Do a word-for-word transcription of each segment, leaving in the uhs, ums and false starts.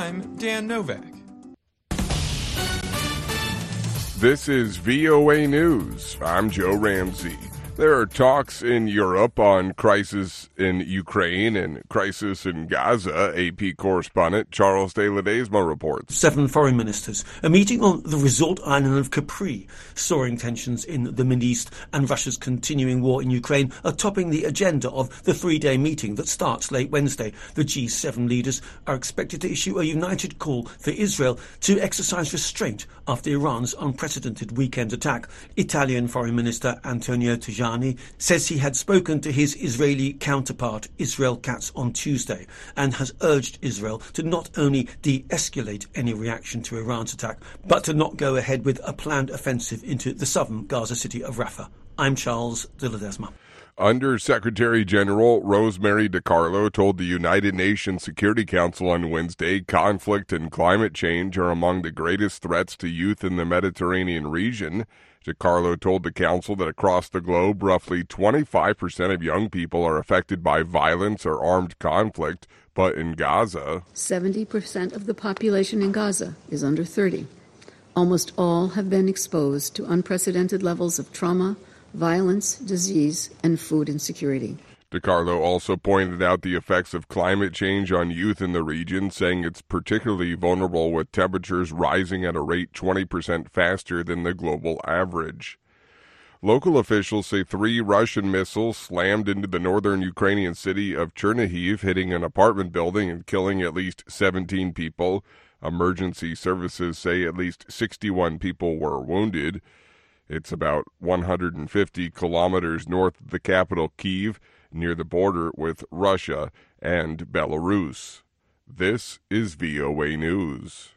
I'm Dan Novak. This is V O A News. I'm Joe Ramsey. There are talks in Europe on crisis in Ukraine and crisis in Gaza. A P correspondent Charles de Ledesma reports. Seven foreign ministers, a meeting on the resort island of Capri, soaring tensions in the Mideast and Russia's continuing war in Ukraine are topping the agenda of the three-day meeting that starts late Wednesday. The G seven leaders are expected to issue a united call for Israel to exercise restraint after Iran's unprecedented weekend attack. Italian Foreign Minister Antonio Tajani says he had spoken to his Israeli counterpart Israel Katz on Tuesday and has urged Israel to not only de-escalate any reaction to Iran's attack, but to not go ahead with a planned offensive into the southern Gaza city of Rafah. I'm Charles de Ledesma. Under Secretary General Rosemary DiCarlo told the United Nations Security Council on Wednesday conflict and climate change are among the greatest threats to youth in the Mediterranean region. DiCarlo told the council that across the globe, roughly twenty-five percent of young people are affected by violence or armed conflict, but in Gaza, seventy percent of the population in Gaza is under thirty. Almost all have been exposed to unprecedented levels of trauma, violence, disease, and food insecurity. DiCarlo also pointed out the effects of climate change on youth in the region, saying it's particularly vulnerable with temperatures rising at a rate twenty percent faster than the global average. Local officials say three Russian missiles slammed into the northern Ukrainian city of Chernihiv, hitting an apartment building and killing at least seventeen people. Emergency services say at least sixty-one people were wounded. It's about one hundred fifty kilometers north of the capital, Kyiv, near the border with Russia and Belarus. This is V O A News.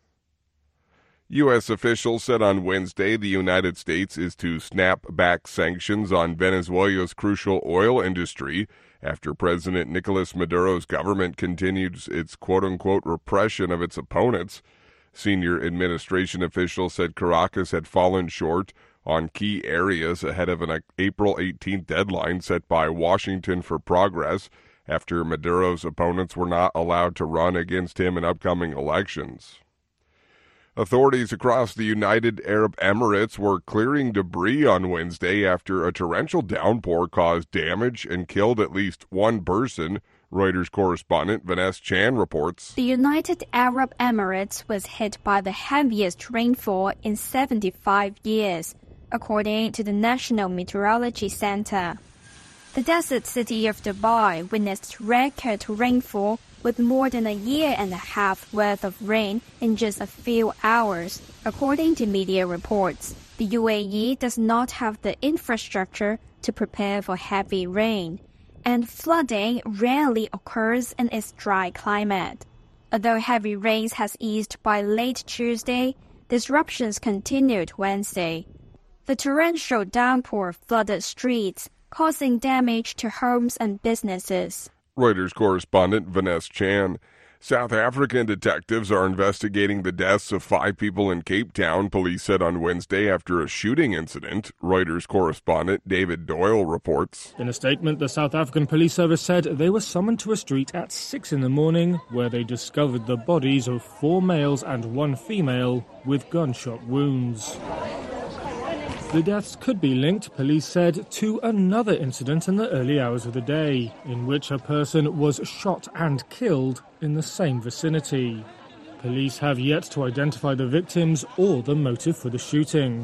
U S officials said on Wednesday the United States is to snap back sanctions on Venezuela's crucial oil industry after President Nicolas Maduro's government continues its quote-unquote repression of its opponents. Senior administration officials said Caracas had fallen short on key areas ahead of an April eighteenth deadline set by Washington for progress after Maduro's opponents were not allowed to run against him in upcoming elections. Authorities across the United Arab Emirates were clearing debris on Wednesday after a torrential downpour caused damage and killed at least one person. Reuters correspondent Vanessa Chan reports. The United Arab Emirates was hit by the heaviest rainfall in seventy-five years, according to the National Meteorology Center. The desert city of Dubai witnessed record rainfall with more than a year and a half worth of rain in just a few hours, according to media reports. The U A E does not have the infrastructure to prepare for heavy rain, and flooding rarely occurs in its dry climate. Although heavy rains has eased by late Tuesday, disruptions continued Wednesday. The torrential downpour flooded streets, causing damage to homes and businesses. Reuters correspondent Vanessa Chan. South African detectives are investigating the deaths of five people in Cape Town, police said on Wednesday after a shooting incident. Reuters correspondent David Doyle reports. In a statement, the South African Police Service said they were summoned to a street at six in the morning where they discovered the bodies of four males and one female with gunshot wounds. The deaths could be linked, police said, to another incident in the early hours of the day, in which a person was shot and killed in the same vicinity. Police have yet to identify the victims or the motive for the shooting.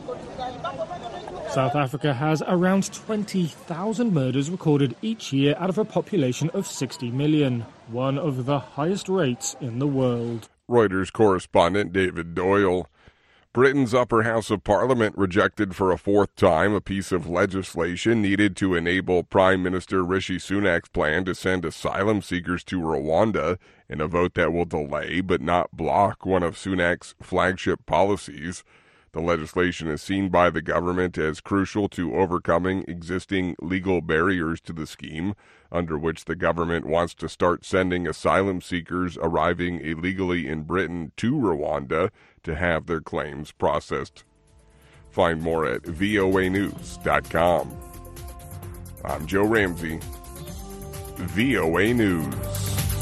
South Africa has around twenty thousand murders recorded each year out of a population of sixty million, one of the highest rates in the world. Reuters correspondent David Doyle. Britain's upper house of parliament rejected for a fourth time a piece of legislation needed to enable Prime Minister Rishi Sunak's plan to send asylum seekers to Rwanda in a vote that will delay but not block one of Sunak's flagship policies. The legislation is seen by the government as crucial to overcoming existing legal barriers to the scheme, under which the government wants to start sending asylum seekers arriving illegally in Britain to Rwanda to have their claims processed. Find more at V O A news dot com. I'm Joe Ramsey, V O A News.